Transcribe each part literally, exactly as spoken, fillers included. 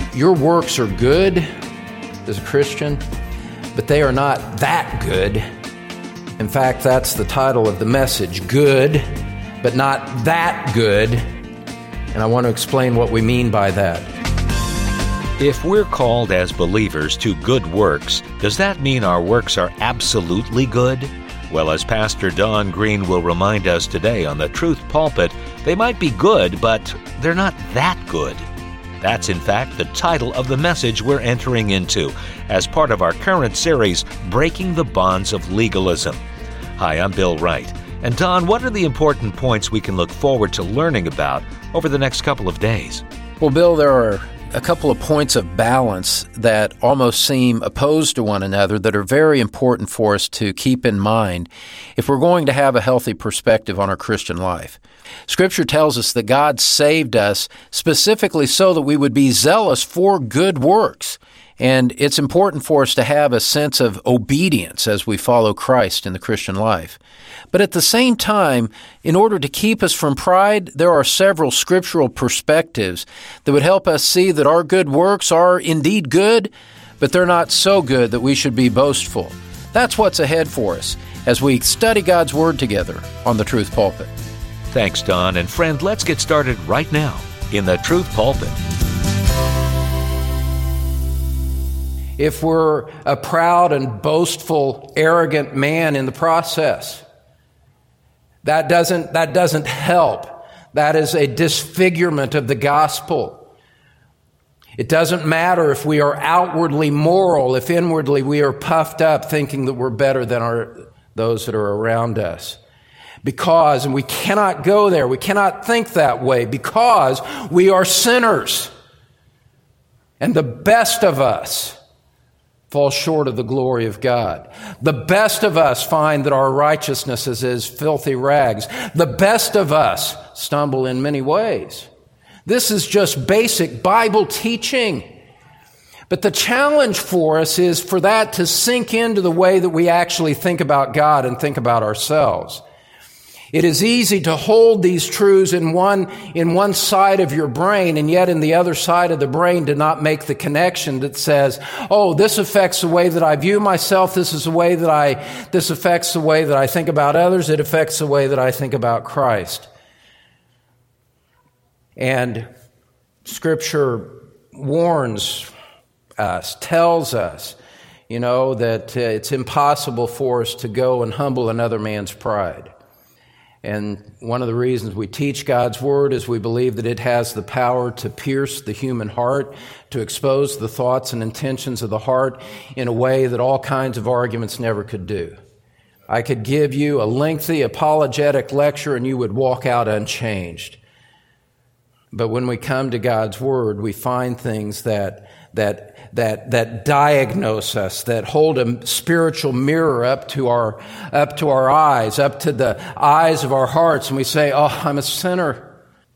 Your works are good as a Christian, but they are not that good. In fact, that's the title of the message, Good, but not that good. And I want to explain what we mean by that. If we're called as believers to good works, does that mean our works are absolutely good? Well, as Pastor Don Green will remind us today on the Truth Pulpit, they might be good, but they're not that good. That's, in fact, the title of the message we're entering into as part of our current series, Breaking the Bonds of Legalism. Hi, I'm Bill Wright. And Don, what are the important points we can look forward to learning about over the next couple of days? Well, Bill, there are a couple of points of balance that almost seem opposed to one another that are very important for us to keep in mind if we're going to have a healthy perspective on our Christian life. Scripture tells us that God saved us specifically so that we would be zealous for good works. And it's important for us to have a sense of obedience as we follow Christ in the Christian life. But at the same time, in order to keep us from pride, there are several scriptural perspectives that would help us see that our good works are indeed good, but they're not so good that we should be boastful. That's what's ahead for us as we study God's Word together on the Truth Pulpit. Thanks, Don. And friend, let's get started right now in the Truth Pulpit. If we're a proud and boastful, arrogant man in the process, that doesn't, that doesn't help. That is a disfigurement of the gospel. It doesn't matter if we are outwardly moral, if inwardly we are puffed up thinking that we're better than our, those that are around us. Because, and we cannot go there, we cannot think that way because we are sinners. And the best of us fall short of the glory of God. The best of us find that our righteousness is as filthy rags. The best of us stumble in many ways. This is just basic Bible teaching. But the challenge for us is for that to sink into the way that we actually think about God and think about ourselves. It is easy to hold these truths in one, in one side of your brain, and yet in the other side of the brain to not make the connection that says, oh, this affects the way that I view myself, this is the way that I, this affects the way that I think about others, it affects the way that I think about Christ. And Scripture warns us, tells us, you know, that uh, it's impossible for us to go and humble another man's pride. And one of the reasons we teach God's Word is we believe that it has the power to pierce the human heart, to expose the thoughts and intentions of the heart in a way that all kinds of arguments never could do. I could give you a lengthy apologetic lecture and you would walk out unchanged. But when we come to God's Word, we find things that that that that diagnose us, that hold a spiritual mirror up to our up to our eyes, up to the eyes of our hearts, and we say, "Oh, I'm a sinner."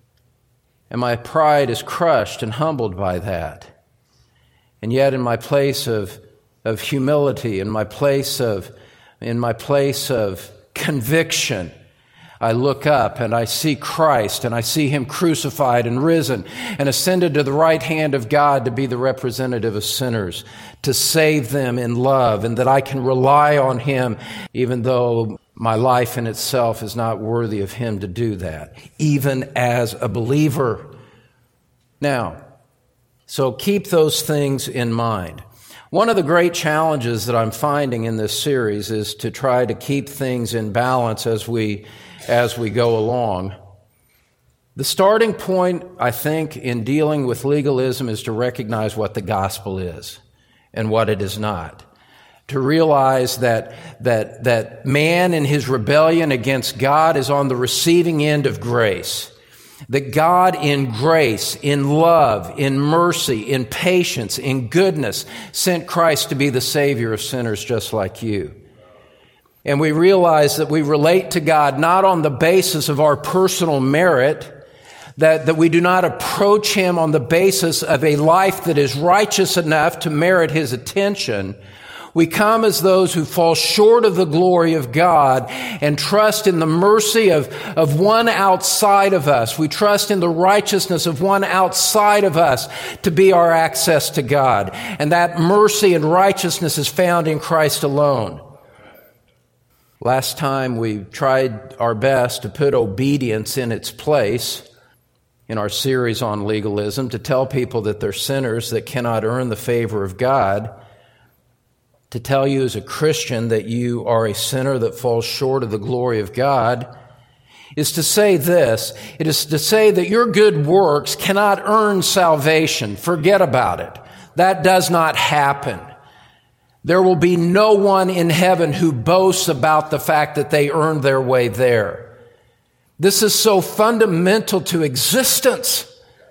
And my pride is crushed and humbled by that. And yet in my place of of humility, in my place of in my place of conviction, I look up and I see Christ and I see Him crucified and risen and ascended to the right hand of God to be the representative of sinners, to save them in love, and that I can rely on Him even though my life in itself is not worthy of Him to do that, even as a believer. Now, so keep those things in mind. One of the great challenges that I'm finding in this series is to try to keep things in balance as we as we go along. The starting point, I think, in dealing with legalism is to recognize what the gospel is and what it is not. To realize that that that man in his rebellion against God is on the receiving end of grace. That God in grace, in love, in mercy, in patience, in goodness, sent Christ to be the Savior of sinners just like you. And we realize that we relate to God not on the basis of our personal merit, that, that we do not approach Him on the basis of a life that is righteous enough to merit His attention. We come as those who fall short of the glory of God and trust in the mercy of, of one outside of us. We trust in the righteousness of one outside of us to be our access to God. And that mercy and righteousness is found in Christ alone. Last time we tried our best to put obedience in its place in our series on legalism, to tell people that they're sinners that cannot earn the favor of God, to tell you as a Christian that you are a sinner that falls short of the glory of God, is to say this. It is to say that your good works cannot earn salvation. Forget about it. That does not happen. There will be no one in heaven who boasts about the fact that they earned their way there. This is so fundamental to existence.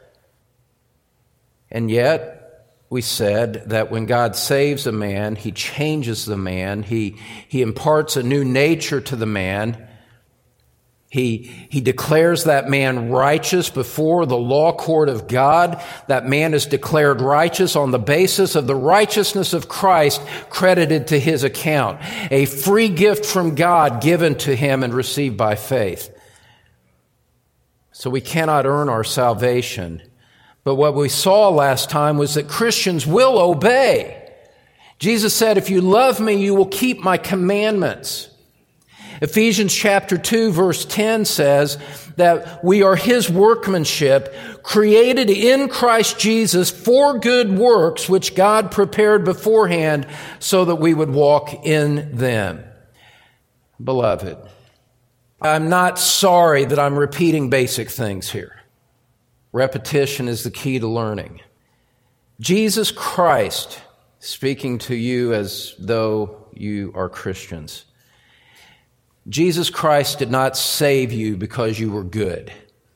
And yet, we said that when God saves a man, He changes the man. He, he imparts a new nature to the man. He, he declares that man righteous before the law court of God. That man is declared righteous on the basis of the righteousness of Christ credited to his account. A free gift from God given to him and received by faith. So we cannot earn our salvation. But what we saw last time was that Christians will obey. Jesus said, if you love me, you will keep my commandments. Ephesians chapter two, verse ten says that we are His workmanship, created in Christ Jesus for good works, which God prepared beforehand so that we would walk in them. Beloved, I'm not sorry that I'm repeating basic things here. Repetition is the key to learning. Jesus Christ, speaking to you as though you are Christians, Jesus Christ did not save you because you were good.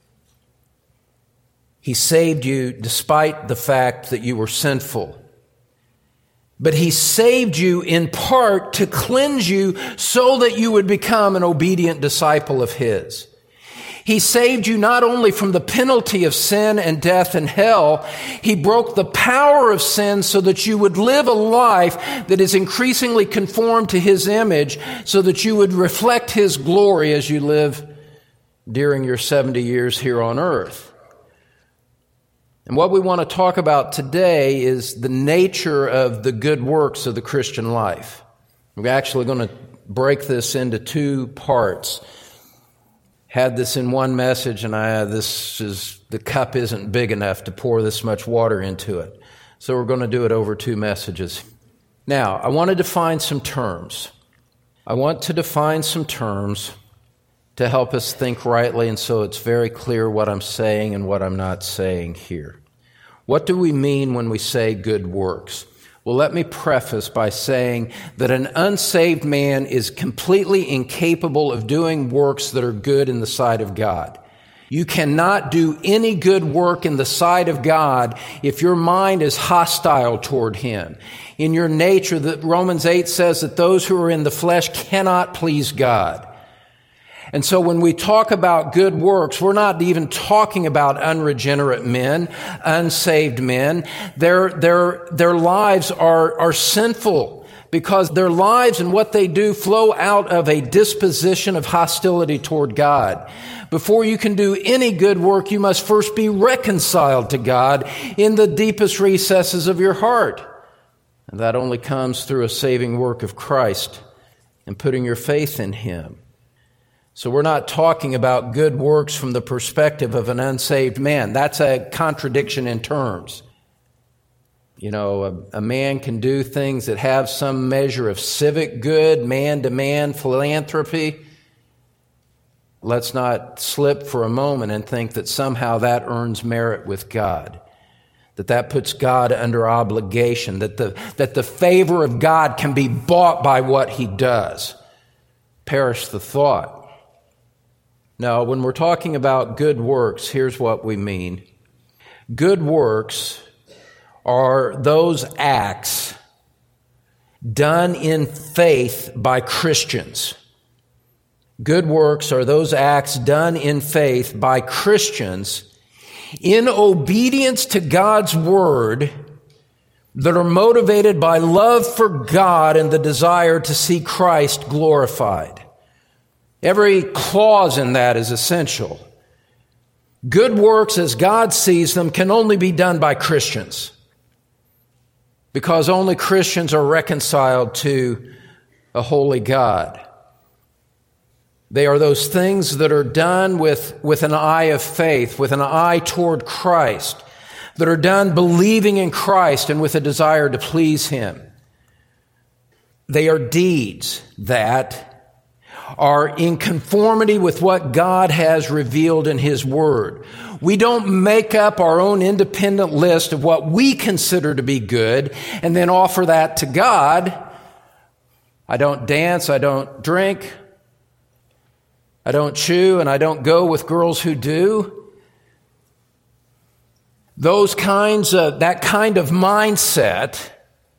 He saved you despite the fact that you were sinful. But He saved you in part to cleanse you so that you would become an obedient disciple of His. He saved you not only from the penalty of sin and death and hell, He broke the power of sin so that you would live a life that is increasingly conformed to His image, so that you would reflect His glory as you live during your seventy years here on earth. And what we want to talk about today is the nature of the good works of the Christian life. We're actually going to break this into two parts. Had this in one message, and I, this is, the cup isn't big enough to pour this much water into it. So we're going to do it over two messages. Now, I want to define some terms. I want to define some terms to help us think rightly, and so it's very clear what I'm saying and what I'm not saying here. What do we mean when we say good works? Well, let me preface by saying that an unsaved man is completely incapable of doing works that are good in the sight of God. You cannot do any good work in the sight of God if your mind is hostile toward Him. In your nature, that Romans eight says that those who are in the flesh cannot please God. And so when we talk about good works, we're not even talking about unregenerate men, unsaved men. Their, their, their lives are, are sinful because their lives and what they do flow out of a disposition of hostility toward God. Before you can do any good work, you must first be reconciled to God in the deepest recesses of your heart. And that only comes through a saving work of Christ and putting your faith in Him. So we're not talking about good works from the perspective of an unsaved man. That's a contradiction in terms. You know, a, a man can do things that have some measure of civic good, man-to-man philanthropy. Let's not slip for a moment and think that somehow that earns merit with God, that that puts God under obligation, that the, that the favor of God can be bought by what He does. Perish the thought. Now, when we're talking about good works, here's what we mean. Good works are those acts done in faith by Christians. Good works are those acts done in faith by Christians in obedience to God's word that are motivated by love for God and the desire to see Christ glorified. Every clause in that is essential. Good works, as God sees them, can only be done by Christians, because only Christians are reconciled to a holy God. They are those things that are done with, with an eye of faith, with an eye toward Christ, that are done believing in Christ and with a desire to please Him. They are deeds that are in conformity with what God has revealed in His Word. We don't make up our own independent list of what we consider to be good and then offer that to God. I don't dance, I don't drink, I don't chew, and I don't go with girls who do. Those kinds of, that kind of mindset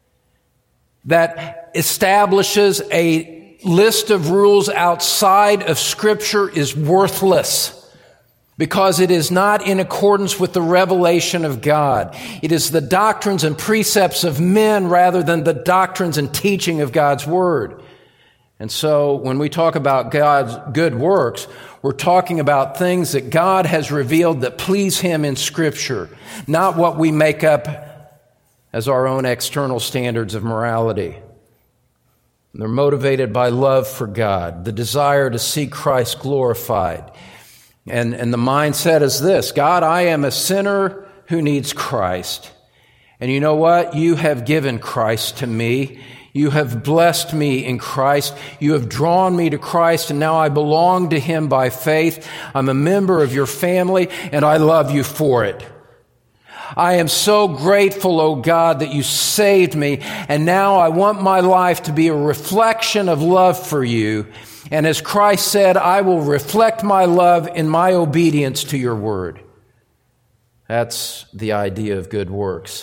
that establishes a list of rules outside of Scripture is worthless, because it is not in accordance with the revelation of God. It is the doctrines and precepts of men rather than the doctrines and teaching of God's Word. And so when we talk about God's good works, we're talking about things that God has revealed that please Him in Scripture, not what we make up as our own external standards of morality. They're motivated by love for God, the desire to see Christ glorified. And, and the mindset is this: God, I am a sinner who needs Christ. And you know what? You have given Christ to me. You have blessed me in Christ. You have drawn me to Christ, and now I belong to Him by faith. I'm a member of your family, and I love you for it. I am so grateful, oh God, that you saved me, and now I want my life to be a reflection of love for you. And as Christ said, I will reflect my love in my obedience to your word. That's the idea of good works.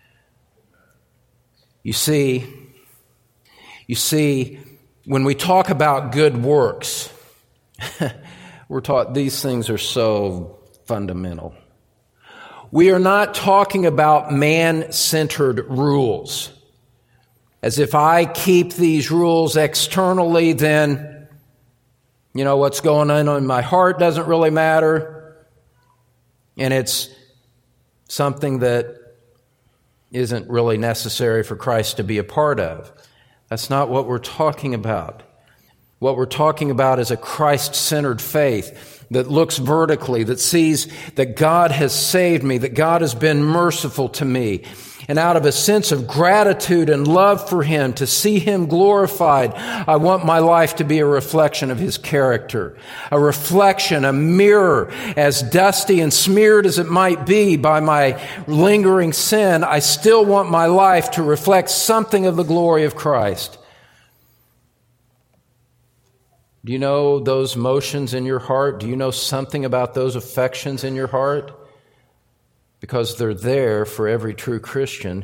You see, you see, when we talk about good works, we're taught these things are so fundamental. We are not talking about man-centered rules. As if I keep these rules externally, then, you know, what's going on in my heart doesn't really matter. And it's something that isn't really necessary for Christ to be a part of. That's not what we're talking about. What we're talking about is a Christ-centered faith that looks vertically, that sees that God has saved me, that God has been merciful to me. And out of a sense of gratitude and love for Him, to see Him glorified, I want my life to be a reflection of His character. A reflection, a mirror, as dusty and smeared as it might be by my lingering sin, I still want my life to reflect something of the glory of Christ. Do you know those motions in your heart? Do you know something about those affections in your heart? Because they're there for every true Christian.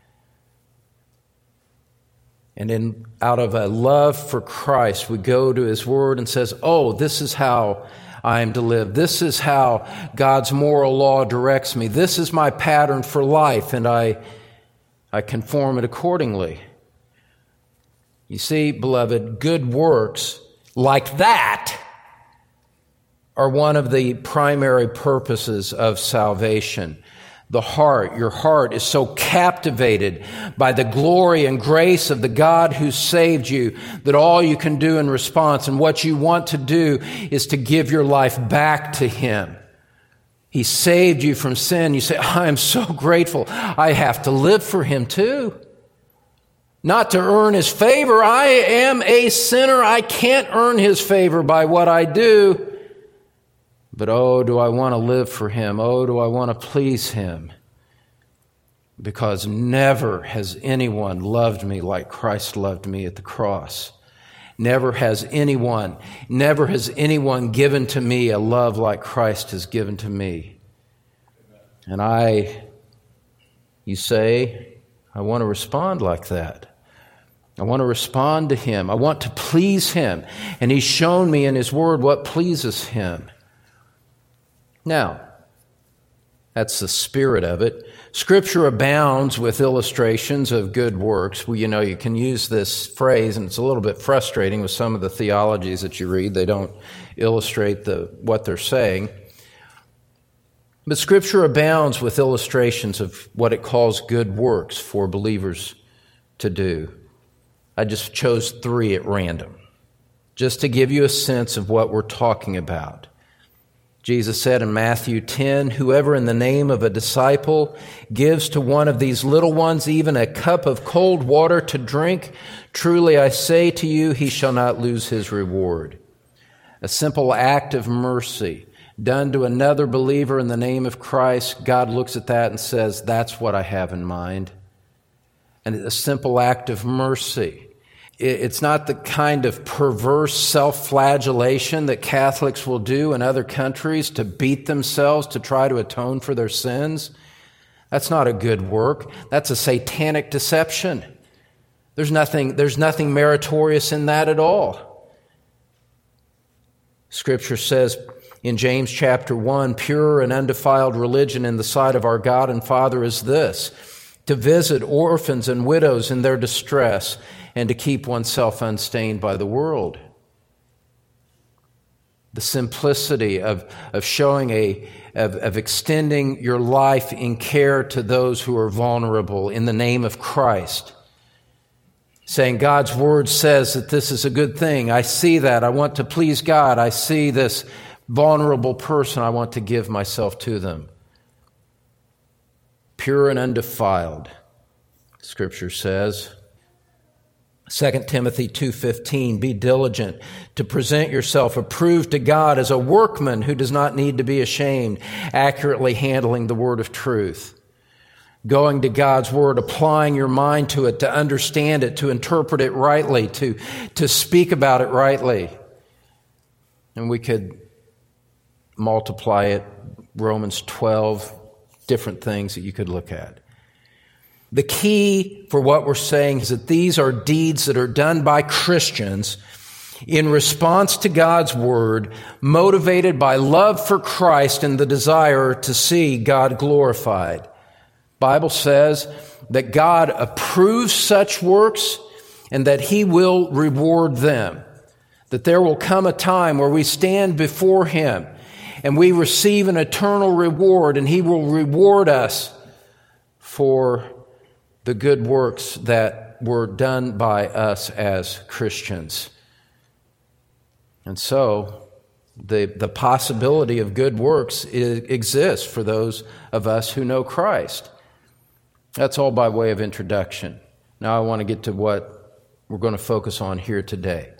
And in, out of a love for Christ, we go to His Word and says, oh, this is how I am to live. This is how God's moral law directs me. This is my pattern for life, and I, I conform it accordingly. You see, beloved, good works like that are one of the primary purposes of salvation. The heart, your heart is so captivated by the glory and grace of the God who saved you that all you can do in response and what you want to do is to give your life back to Him. He saved you from sin. You say, I am so grateful. I have to live for Him too. Not to earn His favor. I am a sinner. I can't earn His favor by what I do. But oh, do I want to live for Him? Oh, do I want to please Him? Because never has anyone loved me like Christ loved me at the cross. Never has anyone, never has anyone given to me a love like Christ has given to me. And I, you say, I want to respond like that. I want to respond to Him. I want to please Him. And He's shown me in His Word what pleases Him. Now, That's the spirit of it. Scripture abounds with illustrations of good works. Well, you know, you can use this phrase, and it's a little bit frustrating with some of the theologies that you read. They don't illustrate the what they're saying. But Scripture abounds with illustrations of what it calls good works for believers to do. I just chose three at random, just to give you a sense of what we're talking about. Jesus said in Matthew ten, "Whoever in the name of a disciple gives to one of these little ones even a cup of cold water to drink, truly I say to you, he shall not lose his reward." A simple act of mercy done to another believer in the name of Christ, God looks at that and says, that's what I have in mind. And a simple act of mercy. It's not the kind of perverse self-flagellation that Catholics will do in other countries to beat themselves to try to atone for their sins. That's not a good work. That's a satanic deception. There's nothing, there's nothing meritorious in that at all. Scripture says in James chapter one, "Pure and undefiled religion in the sight of our God and Father is this, to visit orphans and widows in their distress, and to keep oneself unstained by the world." The simplicity of, of showing a, of, of extending your life in care to those who are vulnerable in the name of Christ. Saying God's word says that this is a good thing. I see that. I want to please God. I see this vulnerable person. I want to give myself to them. Pure and undefiled, Scripture says. Second Timothy two fifteen, "Be diligent to present yourself approved to God as a workman who does not need to be ashamed, accurately handling the word of truth." Going to God's word, applying your mind to it, to understand it, to interpret it rightly, to, to speak about it rightly. And we could multiply it, Romans twelve, different things that you could look at. The key for what we're saying is that these are deeds that are done by Christians in response to God's word, motivated by love for Christ and the desire to see God glorified. The Bible says that God approves such works and that He will reward them. That there will come a time where we stand before Him and we receive an eternal reward, and He will reward us for the good works that were done by us as Christians. And so, the, the possibility of good works is, exists for those of us who know Christ. That's all by way of introduction. Now I want to get to what we're going to focus on here today.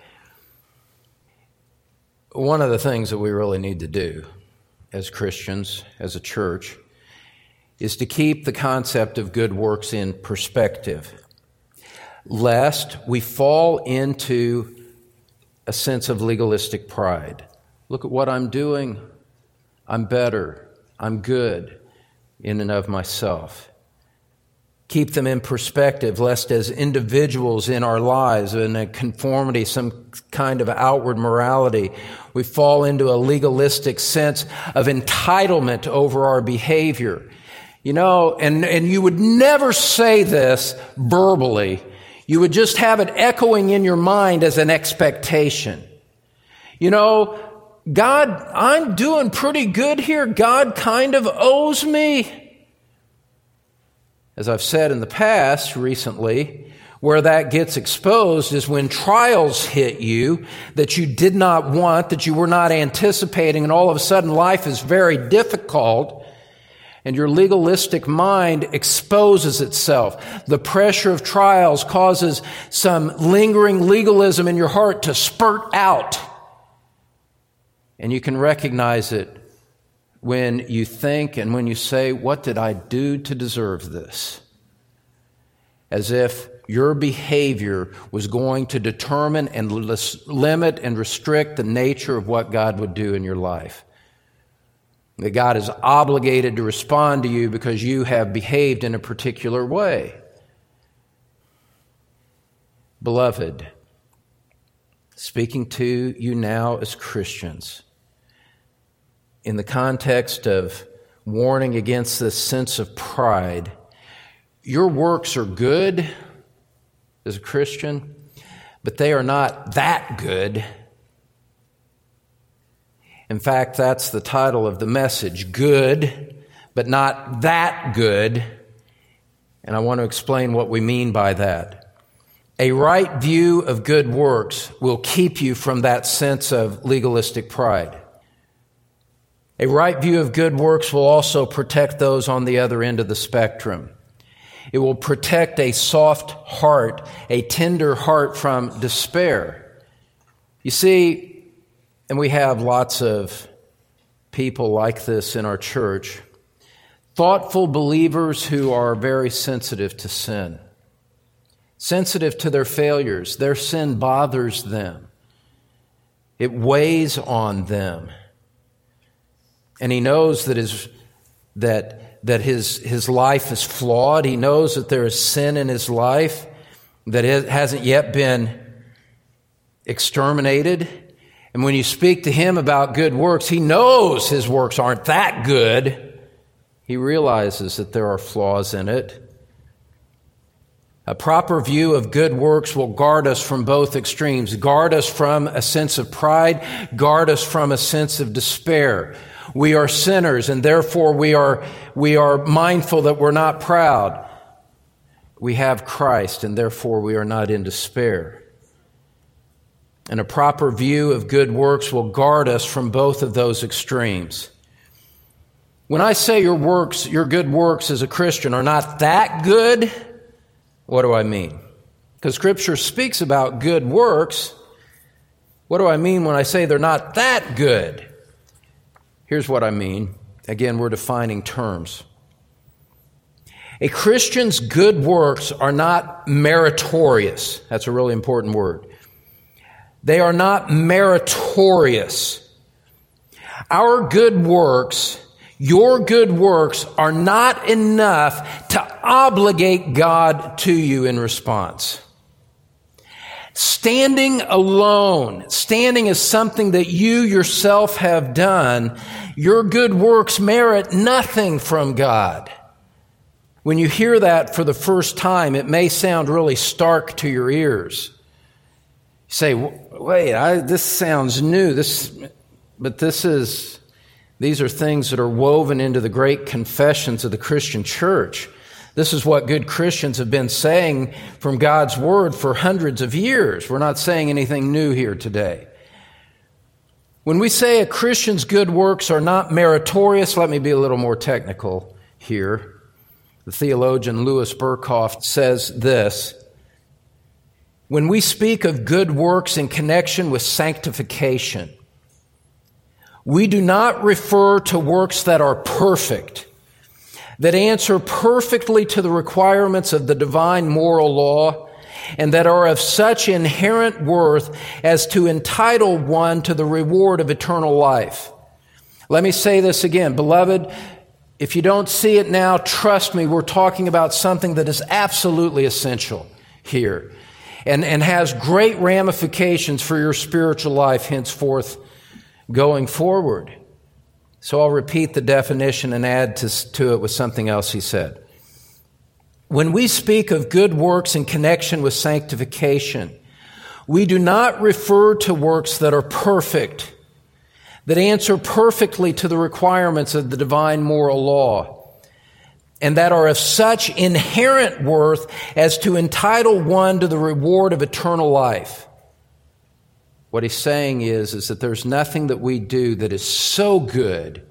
One of the things that we really need to do as Christians, as a church, is to keep the concept of good works in perspective, lest we fall into a sense of legalistic pride. Look at what I'm doing. I'm better. I'm good in and of myself. Keep them in perspective, lest as individuals in our lives, in a conformity, some kind of outward morality, we fall into a legalistic sense of entitlement over our behavior. You know, and, and you would never say this verbally. You would just have it echoing in your mind as an expectation. You know, God, I'm doing pretty good here. God kind of owes me. As I've said in the past recently, where that gets exposed is when trials hit you that you did not want, that you were not anticipating, and all of a sudden life is very difficult. And your legalistic mind exposes itself. The pressure of trials causes some lingering legalism in your heart to spurt out. And you can recognize it when you think and when you say, what did I do to deserve this? As if your behavior was going to determine and limit and restrict the nature of what God would do in your life. That God is obligated to respond to you because you have behaved in a particular way. Beloved, speaking to you now as Christians, in the context of warning against this sense of pride. Your works are good as a Christian, but they are not that good. In fact, that's the title of the message, Good, but not that good. And I want to explain what we mean by that. A right view of good works will keep you from that sense of legalistic pride. A right view of good works will also protect those on the other end of the spectrum. It will protect a soft heart, a tender heart from despair. You see, and we have lots of people like this in our church, thoughtful believers who are very sensitive to sin, sensitive to their failures. Their sin bothers them. It weighs on them. And he knows that his that that his his life is flawed. He knows that there is sin in his life that it hasn't yet been exterminated. And when you speak to him about good works, he knows his works aren't that good. He realizes that there are flaws in it. A proper view of good works will guard us from both extremes, guard us from a sense of pride, guard us from a sense of despair. We are sinners, and therefore we are, we are mindful that we're not proud. We have Christ, and therefore we are not in despair. And a proper view of good works will guard us from both of those extremes. When I say your works, your good works as a Christian are not that good, what do I mean? Because Scripture speaks about good works. What do I mean when I say they're not that good? Here's what I mean. Again, we're defining terms. A Christian's good works are not meritorious. That's a really important word. They are not meritorious. Our good works, your good works, are not enough to obligate God to you in response. Standing alone, standing as something that you yourself have done, your good works merit nothing from God. When you hear that for the first time, it may sound really stark to your ears. You say, wait, I, this sounds new, This, but this is, these are things that are woven into the great confessions of the Christian church. This is what good Christians have been saying from God's Word for hundreds of years. We're not saying anything new here today. When we say a Christian's good works are not meritorious, let me be a little more technical here. The theologian Louis Berkhoff says this: when we speak of good works in connection with sanctification, we do not refer to works that are perfect, that answer perfectly to the requirements of the divine moral law, and that are of such inherent worth as to entitle one to the reward of eternal life. Let me say this again. Beloved, if you don't see it now, trust me, we're talking about something that is absolutely essential here and, and has great ramifications for your spiritual life henceforth going forward. So I'll repeat the definition and add to, to it with something else he said. When we speak of good works in connection with sanctification, we do not refer to works that are perfect, that answer perfectly to the requirements of the divine moral law, and that are of such inherent worth as to entitle one to the reward of eternal life. What he's saying is, is that there's nothing that we do that is so good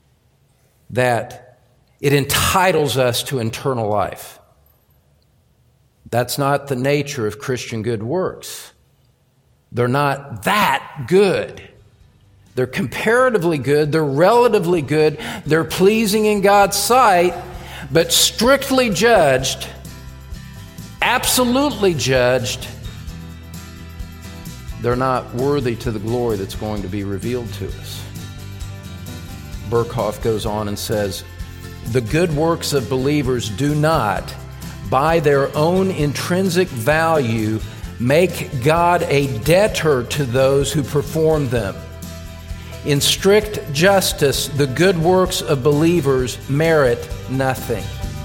that it entitles us to eternal life. That's not the nature of Christian good works. They're not that good. They're comparatively good. They're relatively good. They're pleasing in God's sight, but strictly judged, absolutely judged, they're not worthy to the glory that's going to be revealed to us. Berkhoff goes on and says, the good works of believers do not, by their own intrinsic value, make God a debtor to those who perform them. In strict justice, the good works of believers merit nothing.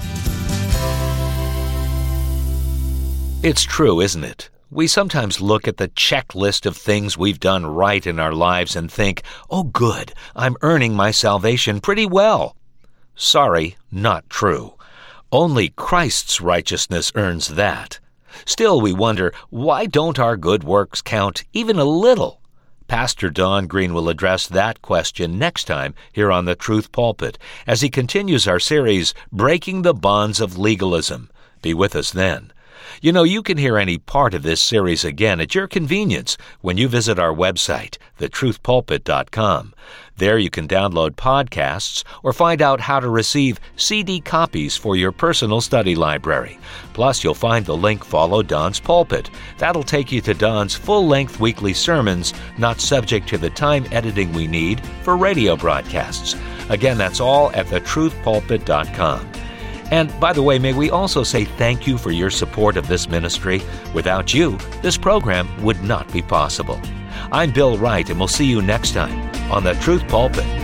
It's true, isn't it? We sometimes look at the checklist of things we've done right in our lives and think, oh good, I'm earning my salvation pretty well. Sorry, not true. Only Christ's righteousness earns that. Still, we wonder, why don't our good works count even a little? Pastor Don Green will address that question next time here on the Truth Pulpit as he continues our series, Breaking the Bonds of Legalism. Be with us then. You know, you can hear any part of this series again at your convenience when you visit our website, the truth pulpit dot com. There you can download podcasts or find out how to receive C D copies for your personal study library. Plus, you'll find the link Follow Don's Pulpit. That'll take you to Don's full-length weekly sermons, not subject to the time editing we need for radio broadcasts. Again, that's all at the truth pulpit dot com. And, by the way, may we also say thank you for your support of this ministry. Without you, this program would not be possible. I'm Bill Wright, and we'll see you next time on the Truth Pulpit.